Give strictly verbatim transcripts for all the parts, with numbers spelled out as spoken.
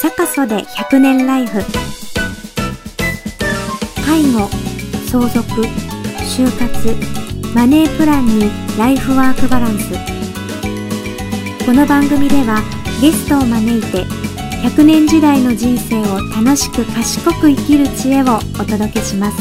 坂曽でひゃくねんライフ。介護、相続、就活、マネープランにライフワークバランス。この番組ではゲストを招いてひゃくねん時代の人生を楽しく賢く生きる知恵をお届けします。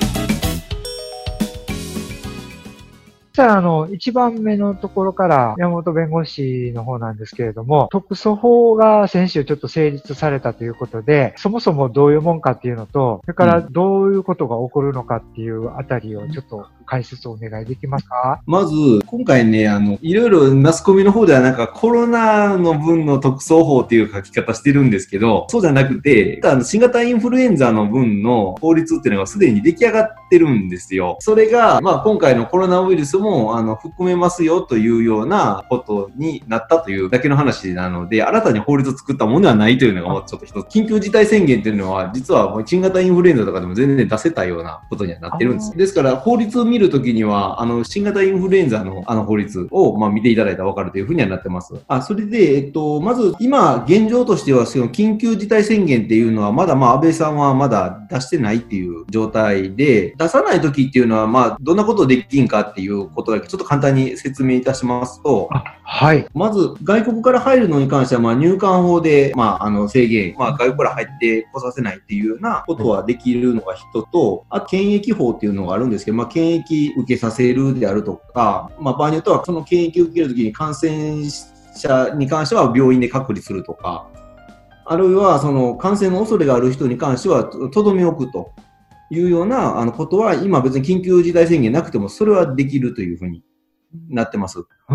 じゃあ、あの、一番目のところから山本弁護士の方なんですけれども、特措法が先週ちょっと成立されたということで、そもそもどういうもんかっていうのと、それからどういうことが起こるのかっていうあたりをちょっと解説をお願いできますか？ まず、今回ね、あの、いろいろマスコミの方ではなんかコロナの分の特措法っていう書き方してるんですけど、そうじゃなくて、あの新型インフルエンザの分の法律っていうのがすでに出来上がってるんですよ。それが、まあ今回のコロナウイルスももあの含めますよというようなことになったというだけの話なので、新たに法律を作ったものではないというのがもうちょっと一つ。緊急事態宣言というのは実は新型インフルエンザとかでも全然出せたようなことにはなってるんです。ですから法律を見るときにはあの新型インフルエンザのあの法律をまあ見ていただいたらわかるというふうにはなってます。あ、それでえっとまず今現状としてはその緊急事態宣言っていうのはまだまあ安倍さんはまだ出してないっていう状態で、出さないときっていうのはまあどんなことできんかっていうことだけちょっと簡単に説明いたしますと、 はい。 まず外国から入るのに関してはまあ入管法でまああの制限、まあ外国から入ってこさせないっていうようなことはできるのが一と、あと検疫法っていうのがあるんですけど、まあ検疫受けさせるであるとか、まあ場合によってはその検疫受けるときに感染者に関しては病院で隔離するとか、あるいはその感染の恐れがある人に関してはとどめ置くというようなあのことは今別に緊急事態宣言なくてもそれはできるというふうになってます。うん。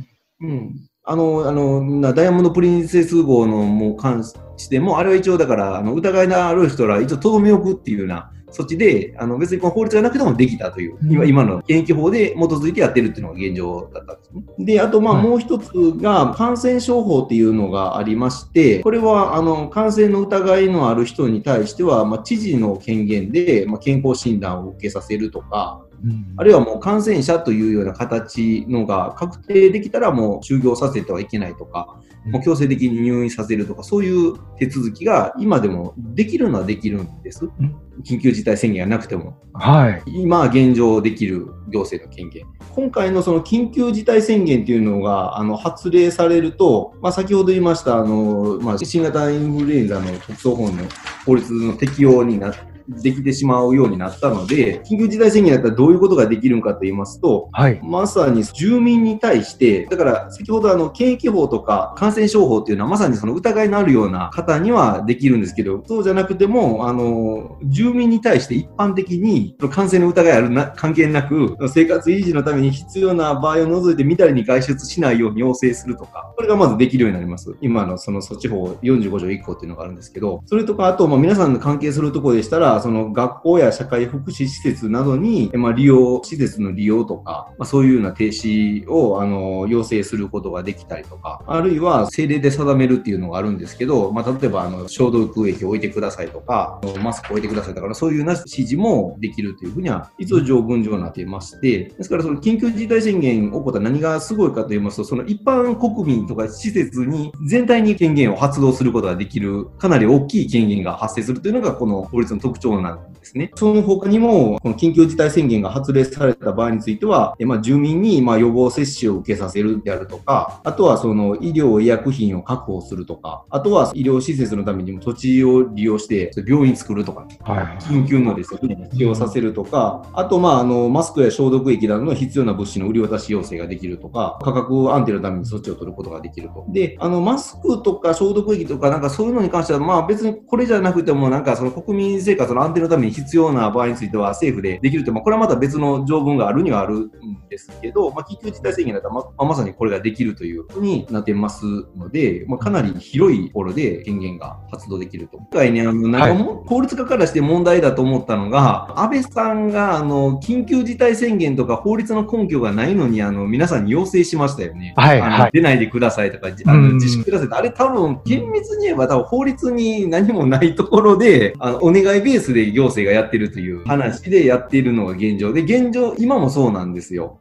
うん。あの、あの、ダイヤモンドプリンセス号のも関しても、あれは一応だから、あの、疑いのある人ら一応とどめ置くっていうような措置で、あの、別にこの法律がなくてもできたという、うん、今、今の検疫法で基づいてやってるっていうのが現状だったんですね。で、あと、まあ、もう一つが、感染症法っていうのがありまして、これは、あの、感染の疑いのある人に対しては、まあ、知事の権限で、まあ、健康診断を受けさせるとか、うん、あるいはもう感染者というような形のが確定できたらもう就業させてはいけないとか、うん、もう強制的に入院させるとか、そういう手続きが今でもできるのはできるんです。うん、緊急事態宣言がなくても。はい。今現状できる行政の権限。今回のその緊急事態宣言というのがあの発令されると、まあ、先ほど言いましたあの、まあ、新型インフルエンザの特措法の法律の適用になってできてしまうようになったので、緊急事態宣言だったらどういうことができるのかと言いますと、はい、まさに住民に対して、だから先ほどあの検疫法とか感染症法っていうのはまさにその疑いのあるような方にはできるんですけど、そうじゃなくても、あの、住民に対して一般的に感染の疑いあるな関係なく、生活維持のために必要な場合を除いてみだりに外出しないように要請するとか、これがまずできるようになります。今のその措置法よんじゅうご条いっこっていうのがあるんですけど、それとかあと、まあ、皆さんの関係するところでしたら、その学校や社会福祉施設などに、まあ、利用、施設の利用とか、まあ、そういうような停止を、あの、要請することができたりとか、あるいは政令で定めるっていうのがあるんですけど、まあ、例えば、あの、消毒液を置いてくださいとか、マスクを置いてくださいとか、そういうような指示もできるというふうには、一応条文上になっていまして、ですから、その緊急事態宣言起こった何がすごいかと言いますと、その一般国民とか施設に全体に権限を発動することができる、かなり大きい権限が発生するというのが、この法律の特徴なんですね。その他にも、この緊急事態宣言が発令された場合については、まあ、住民にまあ予防接種を受けさせるであるとか、あとはその医療医薬品を確保するとか、あとは医療施設のためにも土地を利用して病院作るとか、はい、緊急のですね、使用させるとか、あとまああのマスクや消毒液などの必要な物資の売り渡し要請ができるとか、価格安定のために措置を取ることができると。で、あのマスクとか消毒液とかなんかそういうのに関しては、まあ別にこれじゃなくてもなんかその国民生活の安定のために必要な場合については政府でできるって、まあ、これはまた別の条文があるにはあるんですけど、まあ、緊急事態宣言だったら、まあ、まさにこれができるというふうになってますので、まあ、かなり広いところで権限が発動できると。今回ね、あのなんかも、はい、法律家からして問題だと思ったのが、安倍さんがあの緊急事態宣言とか法律の根拠がないのにあの皆さんに要請しましたよね。はいはい、出ないでくださいとか、あの自粛くださいって、あれ多分厳密に言えば多分法律に何もないところで、あのお願いベースで行政がやってるという話でやっているのが現状で、現状今もそうなんですよ。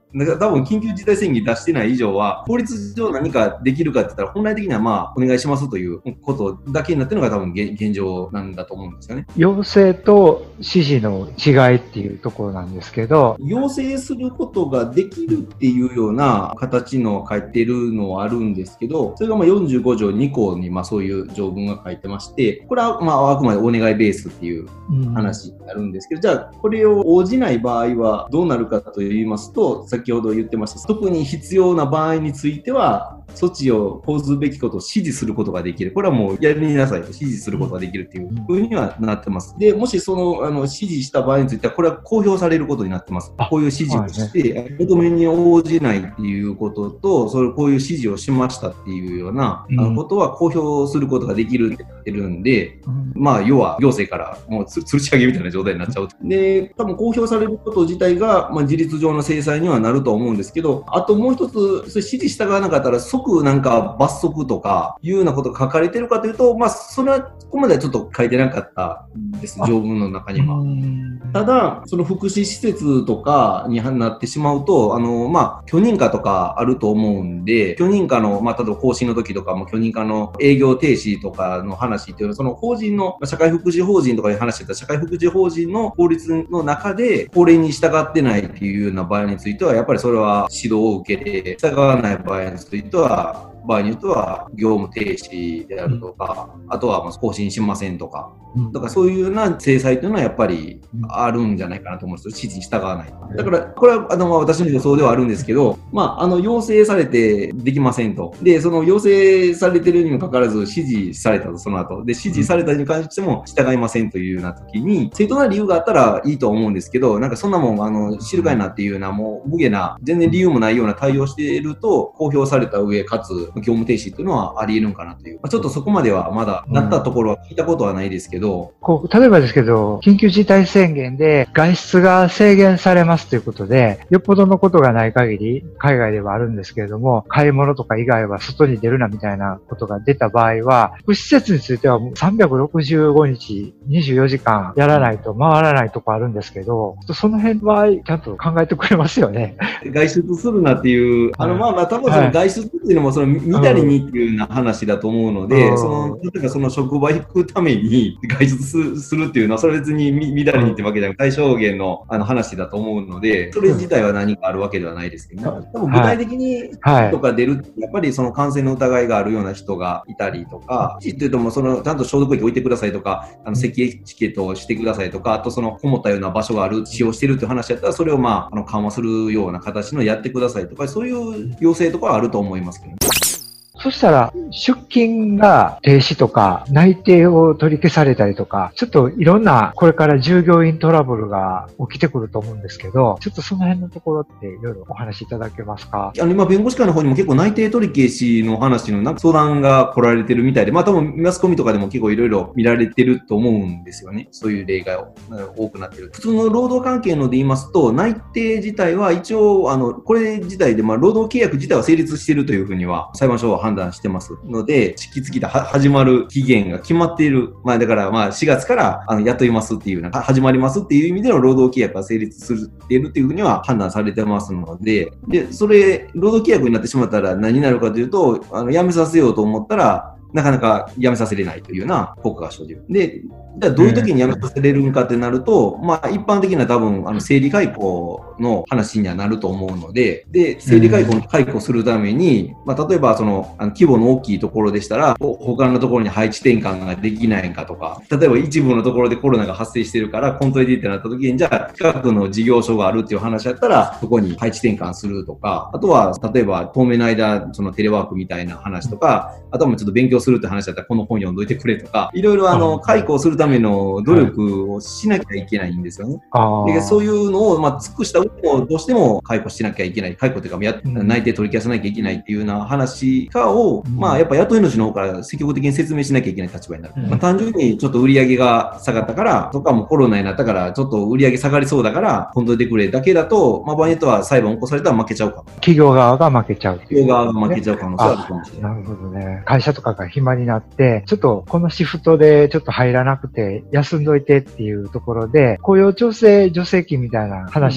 だから多分緊急事態宣言出してない以上は、法律上何かできるかって言ったら、本来的にはまあ、お願いしますということだけになってるのが多分現現状なんだと思うんですよね。 要請と指示の違いっていうところなんですけど、 要請することができるっていうような形の書いてるのはあるんですけど、それがまあよんじゅうご条に項にまあそういう条文が書いてまして、これはまああくまでお願いベースっていう話になるんですけど、うん、じゃあこれを応じない場合はどうなるかと言いますと、先ほど言ってました、特に必要な場合については、措置を講ずべきことを指示することができる。これはもうやりなさいと指示することができるっていうふうにはなってます。で、もしその、あの、指示した場合については、これは公表されることになってます。こういう指示をして、求めに応じないっていうことと、それこういう指示をしましたっていうような、あのことは公表することができるって言ってるんで、まあ、要は行政からもうつ吊るし上げみたいな状態になっちゃう。で、多分公表されること自体が、まあ、事実上の制裁にはなると思うんですけど、あともう一つ、それ指示従わなかったら、即なんか罰則とかいうようなことが書かれてるかというと、まあ、それはここまではちょっと書いてなかったです、条文の中には。ただ、その福祉施設とかになってしまうと、あの、まあ、許認可とかあると思うんで、許認可の、まあ、例えば更新の時とかも許認可の営業停止とかの話っていうのは、その法人の、社会福祉法人とかで話してた社会福祉法人の法律の中で、法令に従ってないっていうような場合については、やっぱりそれは指導を受けて、従わない場合については、場合によっては業務停止であるとか、うん、あとは更新しませんとか、うん、だからそういうような制裁というのはやっぱりあるんじゃないかなと思うんですよ。指示に従わない。だからこれはあの私の予想ではあるんですけど、まあ、あの要請されてできませんと。で、その要請されてるにもかかわらず指示されたと、その後。で、指示されたに関しても従いませんというような時に、正当な理由があったらいいと思うんですけど、なんかそんなもん、あの、知るかいなっていうような、もう無下な、全然理由もないような対応していると、公表された上、かつ、業務停止というのはあり得るんかなという。まあ、ちょっとそこまではまだなったところは聞いたことはないですけど、 うん、こう例えばですけど、緊急事態宣言で外出が制限されますということで、よっぽどのことがない限り、海外ではあるんですけれども、買い物とか以外は外に出るなみたいなことが出た場合は、福祉施設についてはさんびゃくろくじゅうごにち、にじゅうよじかんやらないと回らないとこあるんですけど、その辺はちゃんと考えてくれますよね。 外出するなっていう、あの、まあまあ、多分その外出っていうのも、その見たりにっていうような話だと思うので、うん、その、例えばその職場行くために外出するっていうのは、それ別に見たりにってわけじゃなくて、最小限のあの話だと思うので、それ自体は何かあるわけではないですけど、ね、多分具体的にとか出る、やっぱりその感染の疑いがあるような人がいたりとか、っていうともその、ちゃんと消毒液置いてくださいとか、あの、咳エチケットをしてくださいとか、あとその、こもったような場所がある、使用してるっていう話だったら、それをまあ、あの、緩和するような形のやってくださいとか、そういう要請とかはあると思いますけどね。 そしたら、出勤が停止とか、内定を取り消されたりとか、ちょっといろんな、これから従業員トラブルが起きてくると思うんですけど、ちょっとその辺のところっていろいろお話しいただけますか？ あの、今、弁護士会の方にも結構内定取り消しの話のなんか相談が来られてるみたいで、まあ多分マスコミとかでも結構いろいろ見られてると思うんですよね。そういう例が多くなってる。普通の労働関係ので言いますと、内定自体は一応、あの、これ自体で、まあ労働契約自体は成立しているというふうには、裁判所は判断してますので、引き継ぎで始まる期限が決まっている。まあだからまあしがつからあの雇いますっていうな、始まりますっていう意味での労働契約が成立するっているっていうふうには判断されてますので、で、それ、労働契約になってしまったら何になるかというと、あの、辞めさせようと思ったら、なかなか辞めさせれないというような効果が生じる。で、じゃあどういう時に辞めさせれるんかってなると、まあ一般的な多分、あの、生理解雇の話にはなると思うので、で、生理解雇の解雇するために、まあ例えばその、あの規模の大きいところでしたら、他のところに配置転換ができないかとか、例えば一部のところでコロナが発生してるから、コントレディってなった時に、じゃあ近くの事業所があるっていう話だったら、そこに配置転換するとか、あとは、例えば当面の間、そのテレワークみたいな話とか、あとはもうちょっと勉強するって話だったら、この本読んどいてくれとか、いろいろあの、解雇するための努力をしなきゃいけないんですよね。でそういうのを、まあ、尽くした上でも、どうしても解雇しなきゃいけない。解雇というか、や内定取り消さなきゃいけないっていうような話かを、うん、まあ、やっぱ雇い主の方から積極的に説明しなきゃいけない立場になる。うん、まあ、単純にちょっと売り上げが下がったから、とかもコロナになったから、ちょっと売り上げ下がりそうだから、本当にでくれだけだと、まあ、場合によっては裁判を起こされたら負けちゃうかも。 企業側が負けちゃうっていう、 企業側が負けちゃう可能性があるかもしれない。 なるほどね。会社とかが暇になって、ちょっとこのシフトでちょっと入らなくて、休んどいてっていうところで、雇用調整助成金みたいな話になっ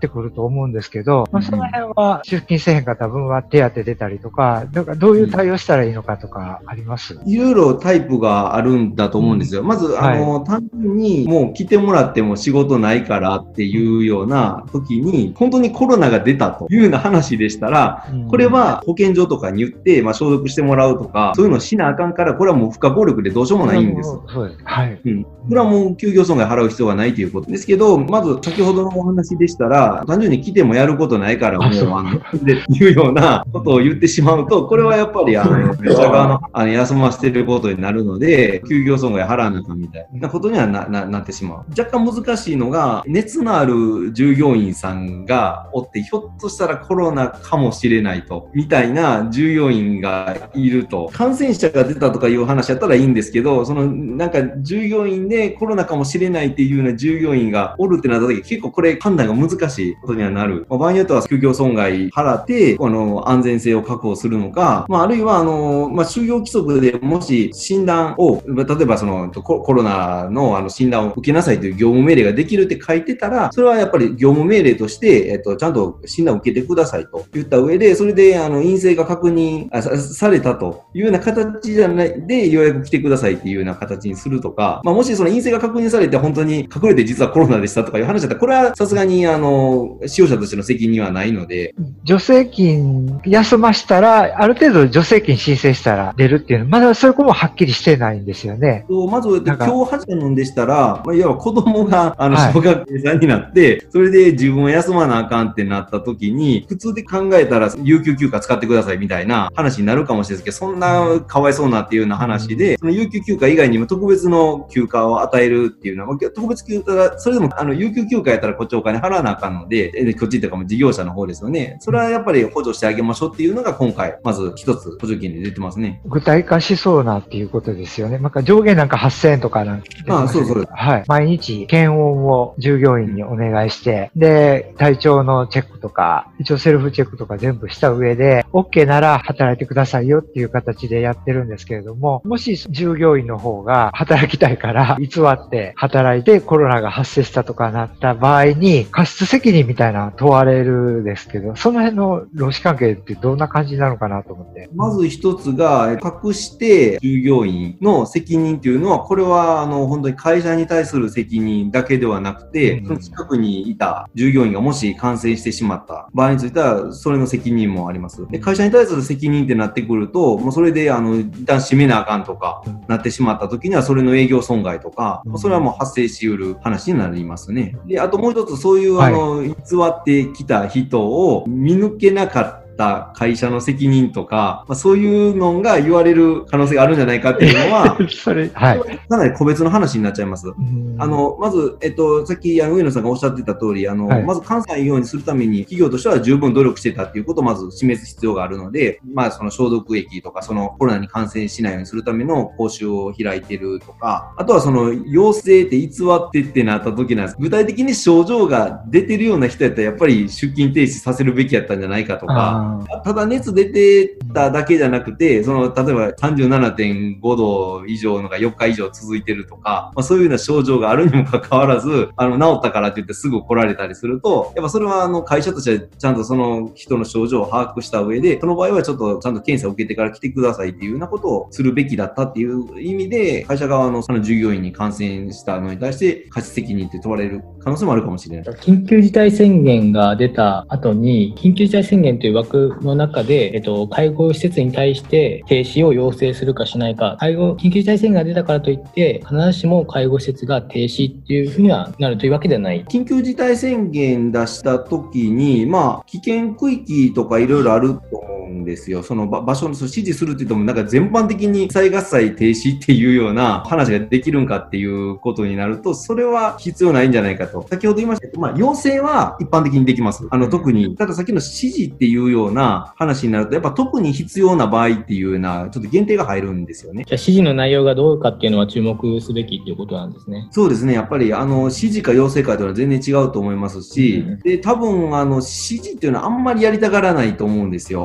ってくると思うんですけど、まあ、その辺は出勤せえへんかった分は手当出たりとか、だからどういう対応したらいいのかとかあります？ いろいろタイプがあるんだと思うんですよ。まず、あの、はい、単純にもう来てもらっても仕事ないからっていうような時に、本当にコロナが出たというような話でしたら、これは保健所とかに言って、まあ、消毒してもらうとか、そういうのをしなあかんから、これはもう不可抗力でどうしようもないんです。 そうです。はい。 うん。これはもう休業損害払う必要がないということですけど、まず先ほどのお話でしたら、単純に来てもやることないから、もう、あの、でいうようなことを言ってしまうと、これはやっぱり、あの、会社側の、あの、休ませてることになるので、休業損害払わなきゃみたいなことにはな、な、なってしまう。若干難しいのが、熱のある従業員さんがおって、ひょっとしたらコロナかもしれないと、みたいな従業員がいると。感染者が出たとかいう話やったらいいんですけど、その、なんか従業員でコロナかもしれないっていうような従業員がおるってなった時、結構これ判断が難しいことにはなる。まあ、場合によっては休業損害払って、あの、安全性を確保するのか、まあ、あるいは、あの、まあ、就業規則でもし診断を、例えばそのコロナのあの診断を受けなさいという業務命令ができるって書いてたら、それはやっぱり業務命令として、えっと、ちゃんと診断を受けてくださいと言った上で、それで、あの、陰性が確認さ、されたというような形じゃないで、ようやく来てくださいっていうような形にするとか、まあ、もしその陰性が確認されて本当に隠れて実はコロナでしたとかいう話だったら、これはさすがに、あの、使用者としての責任はないので。 助成金休ましたら、ある程度助成金申請したら出るっていうのは、まだそういうこともはっきりしてないんですよね。 まず、今日始めるんでしたら、まあ、いわば子供が、あの、小学生さんになって、はい、それで自分を休まなあかんってなった時に、普通で考えたら、有給休暇使ってくださいみたいな話になるかもしれないですけど、そんなかわいそうなっていうような話で、その有給休暇以外にも特別の休暇を与えるっていうのは、特別休暇が、それでも、あの、有給休暇やったらこっちお金払わなあかんので、こっちとかも事業者の方ですよね。それはやっぱり補助してあげましょうっていうのが今回、まず一つ補助金で出てますね。 具体化しそうなっていうことですよね。なんか上限なんかはっせんえんとかなんて。 ああ、そうそう。 はい。毎日検温を従業員にお願いして、うん、で、体調のチェックとか、一応セルフチェックとか全部した上で、OK なら働いてくださいよっていう形でやってるんですけれども、もし従業員の方が働きたいから偽って働いてコロナが発生したとかなった場合に、過失責任みたいなの問われるですけど、その辺の労使関係ってどんな感じなのかなと思って。 まず一つが、隠して従業員の責任っていうのは、これはあの本当に会社に対する責任だけではなくて、うん、その近くにいた従業員がもし感染してしまった場合については、それの責任もあります。で、会社に対する責任ってなってくると、もうそれであの一旦閉めなあかんとかなってしまった時には、それの営業損害とか、それはもう発生しうる話になりますね。で、あともう一つそういうあの、はい、偽ってきた人を見抜けなかった会社の責任とか、まあ、そういうのが言われる可能性があるんじゃないかっていうのは、 それ、はい。 かなり個別の話になっちゃいます。あの、まず、えっと、さっき、あの、上野さんがおっしゃってた通り、あの、はい、まず監査ようにするために、企業としては十分努力してたっていうことをまず示す必要があるので、まあ、その消毒液とか、そのコロナに感染しないようにするための講習を開いてるとか、あとはその、陽性って偽ってってなった時なんです。具体的に症状が出てるような人やったら、やっぱり出勤停止させるべきやったんじゃないかとか、ただ熱出てただけじゃなくて、その、例えば さんじゅうななてんごど以上のがよっか以上続いてるとか、まあ、そういうような症状があるにもかかわらず、あの、治ったからって言ってすぐ来られたりすると、やっぱそれはあの、会社としてはちゃんとその人の症状を把握した上で、その場合はちょっとちゃんと検査を受けてから来てくださいっていうようなことをするべきだったっていう意味で、会社側のその従業員に感染したのに対して過失責任って問われる可能性もあるかもしれない。 緊急事態宣言が出た後に、緊急事態宣言という枠の中で、えっと、介護施設に対して停止を要請するかしないか、介護、緊急事態宣言が出たからといって、必ずしも介護施設が停止っていうふうにはなるというわけではない。 緊急事態宣言出した時に、まあ、危険区域とかいろいろあると思うんですよ。その場所の指示するって言っても、なんか全般的に災害災停止っていうような話ができるんかっていうことになると、それは必要ないんじゃないかと。先ほど言いましたけど、まあ、要請は一般的にできます。あの、特に、ただ先の指示っていうような話になると、やっぱ特に必要な場合っていうような、ちょっと限定が入るんですよね。 じゃあ指示の内容がどうかっていうのは注目すべきっていうことなんですね。 そうですね。やっぱり、あの、指示か要請かというのは全然違うと思いますし、うん、で、多分、あの、指示っていうのはあんまりやりたがらないと思うんですよ。うん、多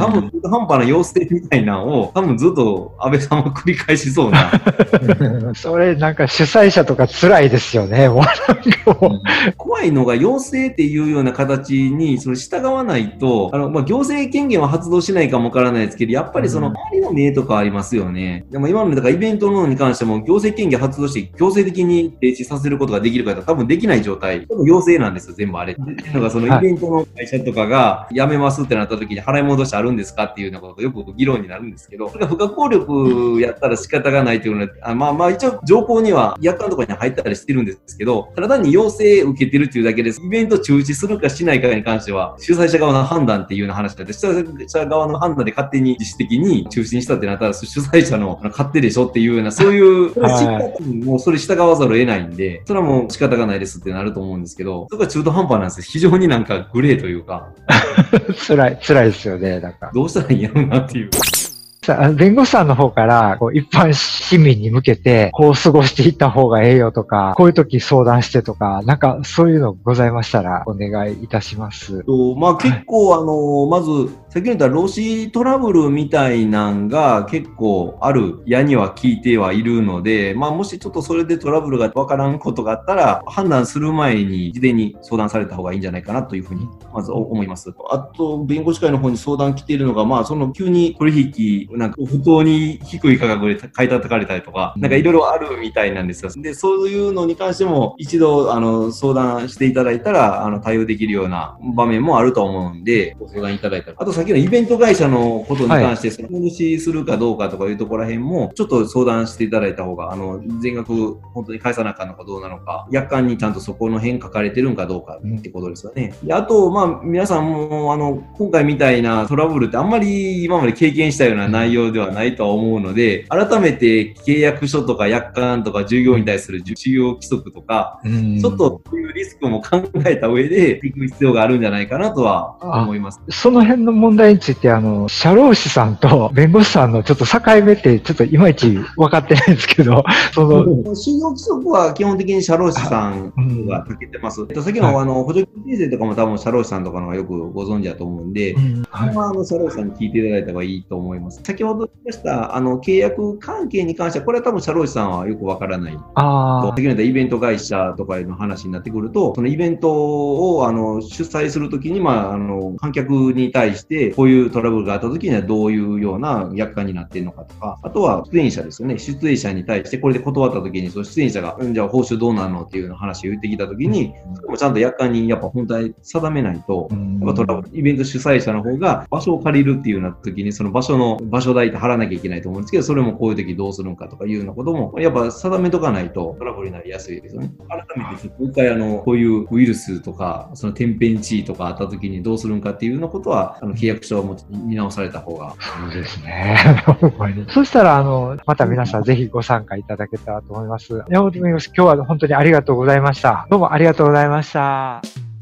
多分中途半端な要請みたいなのを多分ずっと安倍さんは繰り返しそうな。 それなんか主催者とか辛いですよね。もうなんかもう怖いのが要請っていうような形にその従わないと、あの、まあ、行政権限は発動しないかもわからないですけど、やっぱりその周りの目とかありますよね。でも今のだからイベントのに関しても行政権限発動して強制的に停止させることができるかと多分できない状態。多分要請なんですよ、全部あれ。っていうのがそのイベントの会社とかが辞めますってなった時に払い戻しあるんですかっていうようなことがよく議論になるんですけど、それが不可抗力やったら仕方がないというのは、あまあまあ一応条項には約款とかに入ったりしてるんですけど、ただ単に要請受けてるっていうだけです。イベント中止するかしないかに関しては、主催者側の判断っていうような話で、主催者側の判断で勝手に自主的に中止にしたってなったら、主催者の勝手でしょっていうような、そういう、それもうそれ従わざるを得ないんで、それはもう仕方がないですってなると思うんですけど、そこが中途半端なんですよ。非常になんかグレーというか。 辛い、辛いですよね、なんか。 どうしたらいいんやろうなっていう。 弁護士さんの方からこう一般市民に向けてこう過ごしていった方がええよとか、こういう時相談してとか、なんかそういうのございましたらお願いいたします。 とまあ、結構、はい、あのまず先ほど言った労使トラブルみたいなんが結構ある矢には聞いてはいるので、まあ、もしちょっとそれでトラブルがわからんことがあったら判断する前に事前に相談された方がいいんじゃないかなというふうにまず思います。あと弁護士会の方に相談来ているのが、まあ、その急に取引なんか不当に低い価格で買い叩かれたりとか、なんかいろいろあるみたいなんですよ。で、そういうのに関しても一度あの相談していただいたらあの対応できるような場面もあると思うんで、ご相談いただいたら。あと先のイベント会社のことに関して、その戻しするかどうかとかいうところら辺もちょっと相談していただいた方が、あの全額本当に返さなあかんのかどうなのか、約款にちゃんとそこの辺書かれてるんかどうかってことですよね。で、あとまあ皆さんもあの今回みたいなトラブルってあんまり今まで経験したような内容ではないとは思うので、改めて契約書とか約款とか従業員に対する就業規則とか、ちょっとそういうリスクも考えた上で行く必要があるんじゃないかなとは思います。 その辺の問題について、あの、社労士さんと弁護士さんのちょっと境目ってちょっといまいち分かってないんですけど、その、 就業規則は基本的に社労士さんがかけてます。えっと、先のあの補助金税とかも多分社労士さんとかの方がよくご存知だと思うんで、うん、はい、あの社労士さんに聞いていただいた方がいいと思います。先ほど言いましたあの契約関係に関しては、これは多分社労士さんはよくわからない。あ先ほど言ったイベント会社とかの話になってくると、そのイベントをあの主催するときに、まあ、あの観客に対してこういうトラブルがあったときにはどういうような約款になっているのかとか、あとは出演者ですよね。出演者に対してこれで断ったときに、その出演者が、じゃあ報酬どうなのっていう話を言ってきたときに、それもちゃんと約款にやっぱ本体定めないと、やっぱトラブル、イベント主催者の方が場所を借りるっていうようなときに、その場所の場所代って払わなきゃいけないと思うんですけど、それもこういうときどうするのかとかいうようなことも、やっぱ定めとかないとトラブルになりやすいですよね。改めて、もう一回あの、こういうウイルスとか、その天変地異とかあったときにどうするのかっていうようなことは、あの契約書をも見直された方が。 そうですね。そしたら、あの、また皆さんぜひご参加いただけたらと思います。山本弁護士、今日は本当にありがとうございました。どうもありがとうございました。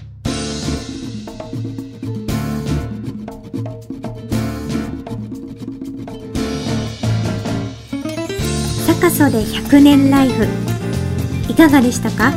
サカソでひゃくねんライフいかがでしたか？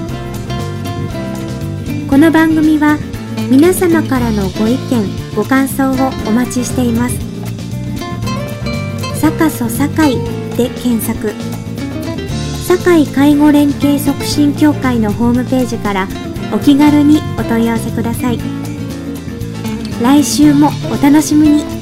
この番組は皆様からのご意見ご感想をお待ちしています。サカソ堺で検索、堺介護連携促進協会のホームページからお気軽にお問い合わせください。来週もお楽しみに。